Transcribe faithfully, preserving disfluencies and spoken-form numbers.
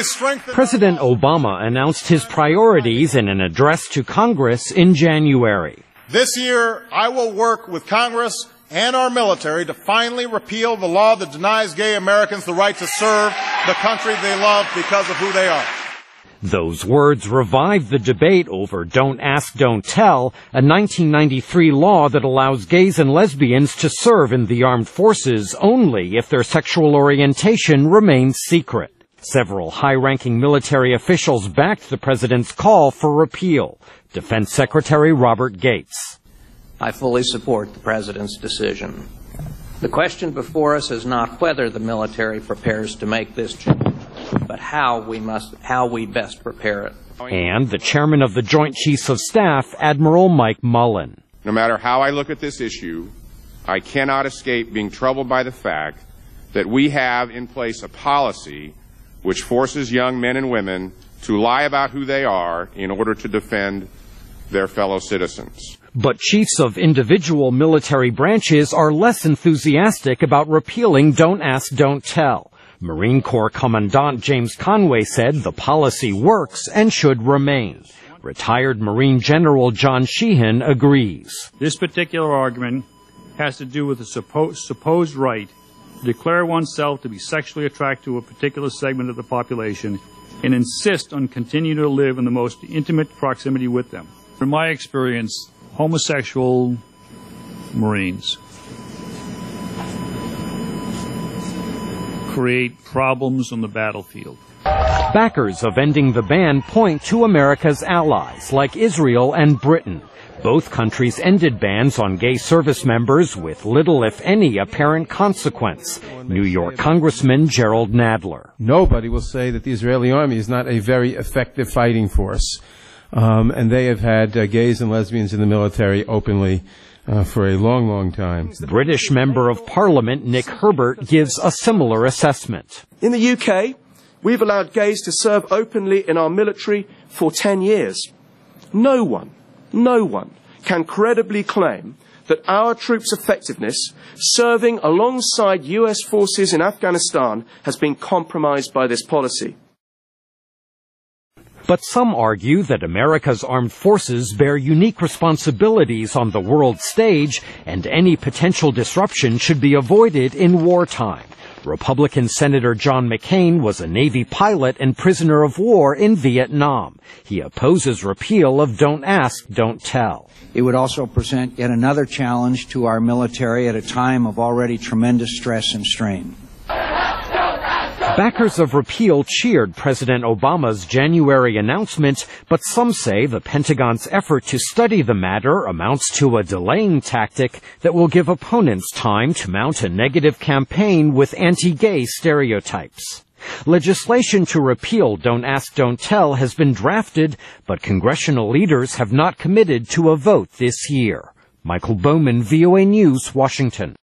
fully strengthen... President Obama announced his priorities in an address to Congress in January. This year, I will work with Congress and our military to finally repeal the law that denies gay Americans the right to serve the country they love because of who they are. Those words revived the debate over Don't Ask, Don't Tell, a nineteen ninety-three law that allows gays and lesbians to serve in the armed forces only if their sexual orientation remains secret. Several high-ranking military officials backed the president's call for repeal. Defense Secretary Robert Gates. I fully support the president's decision. The question before us is not whether the military prepares to make this change, but how we must, how we best prepare it. And the chairman of the Joint Chiefs of Staff, Admiral Mike Mullen. No matter how I look at this issue, I cannot escape being troubled by the fact that we have in place a policy which forces young men and women to lie about who they are in order to defend their fellow citizens. But chiefs of individual military branches are less enthusiastic about repealing Don't Ask, Don't Tell. Marine Corps Commandant James Conway said the policy works and should remain. Retired Marine General John Sheehan agrees. This particular argument has to do with the suppo- supposed right to declare oneself to be sexually attracted to a particular segment of the population and insist on continuing to live in the most intimate proximity with them. In my experience, homosexual Marines create problems on the battlefield. Backers of ending the ban point to America's allies, like Israel and Britain. Both countries ended bans on gay service members with little, if any, apparent consequence. New York Congressman Gerald Nadler. Nobody will say that the Israeli army is not a very effective fighting force. Um, and they have had uh, gays and lesbians in the military openly uh, for a long, long time. British Member of Parliament Nick Herbert gives a similar assessment. In the U K, we've allowed gays to serve openly in our military for ten years. No one, no one can credibly claim that our troops' effectiveness serving alongside U S forces in Afghanistan has been compromised by this policy. But some argue that America's armed forces bear unique responsibilities on the world stage, and any potential disruption should be avoided in wartime. Republican Senator John McCain was a Navy pilot and prisoner of war in Vietnam. He opposes repeal of Don't Ask, Don't Tell. It would also present yet another challenge to our military at a time of already tremendous stress and strain. Backers of repeal cheered President Obama's January announcement, but some say the Pentagon's effort to study the matter amounts to a delaying tactic that will give opponents time to mount a negative campaign with anti-gay stereotypes. Legislation to repeal Don't Ask, Don't Tell has been drafted, but congressional leaders have not committed to a vote this year. Michael Bowman, V O A News, Washington.